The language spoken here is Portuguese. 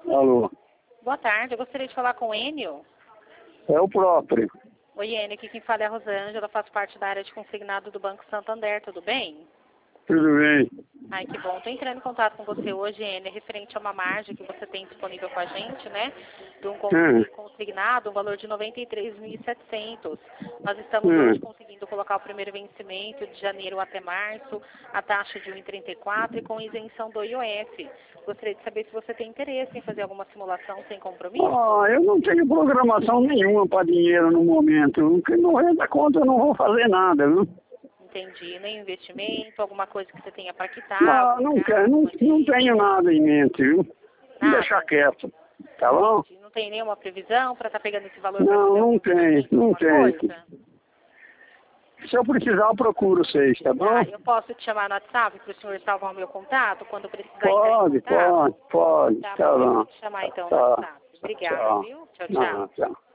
Alô, Boa tarde, eu gostaria de falar com o Enio. é o próprio. Oi, Enio, aqui quem fala é a Rosângela, faço parte da área de consignado do Banco Santander, tudo bem? Tudo bem? Ai, que bom. Estou entrando em contato com você hoje, Enio, referente a uma margem que você tem disponível com a gente, né? De um consignado, um valor de 93.700. Nós estamos hoje conseguindo colocar o primeiro vencimento de janeiro até março, a taxa de 1,34 e com isenção do IOF. Gostaria de saber se você tem interesse em fazer alguma simulação sem compromisso. Eu não tenho programação nenhuma para dinheiro no momento. Porque no resto da conta eu não vou fazer nada, viu? Entendi. Nem investimento, alguma coisa que você tenha para quitar? Não quero, não tenho nada em mente, viu? Nada? Deixa quieto, tá bom? Não tem nenhuma previsão para estar pegando esse valor? Não tem, não tem. Coisa? Se eu precisar, eu procuro vocês, tá bom? Eu posso te chamar no WhatsApp para o senhor salvar o meu contato quando precisar Pode, entrar em contato? pode, Tá tá bom, eu bom. vou te chamar então no Tá. WhatsApp. Obrigada, Tchau. viu? Tchau, tchau. Tchau.